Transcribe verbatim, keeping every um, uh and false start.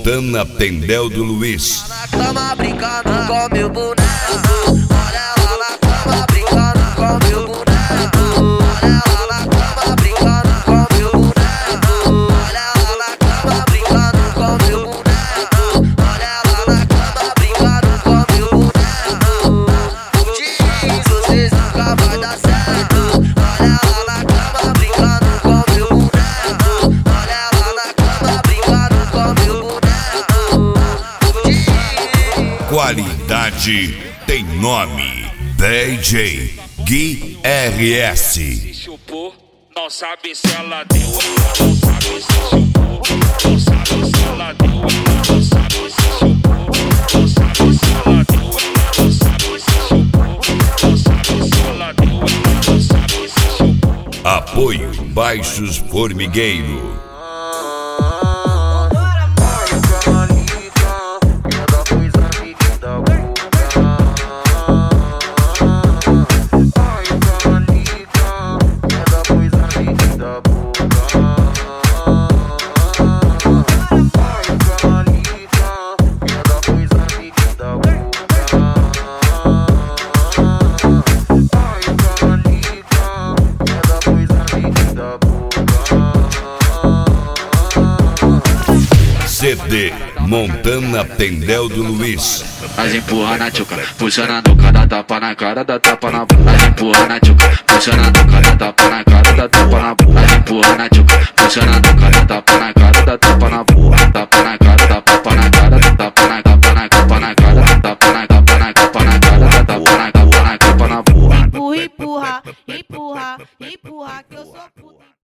Montana Tendel do Luiz. Tamo brincando com meu boneco. Olha ela na cama brincando com meu boneco. Olha ela na cama brincando com meu boneco. Olha ela na cama brincando com meu boneco. Olha ela na cama brincando com meu boneco. Diz, vocês nunca vai dar certo. Olha ela na cama brincando com meu boneco. Olha ela na cama brincando com meu boneco. Qualidade tem nome. D J Gui R S. Se chupou, não sabe se ela deu. Não sabe se chupou, não sabe se ela deu. Não sabe se chupou, não sabe se ela deu. Não sabe se chupou, não sabe se ela deu. Não sabe se chupou. Apoio Baixos Formigueiro. C D Montana Tendel do Luiz. Nós empurra na tchuca, puxando a nuca, dá tapa na cara, dá tapa na bunda. Nós empurra na tchuca, puxando a nuca, dá tapa na cara, dá tapa na bunda. Nós empurra na tchuca, puxando a nuca, dá tapa na cara, dá tapa na bunda. Tapa na cara, dá tapa na cara, dá tapa na tapa na tapa na cara, dá tapa na tapa na tapa na cara, dá tapa na tapa na tapa na bunda. Empurra, empurra, empurra, empurra que eu sou puta.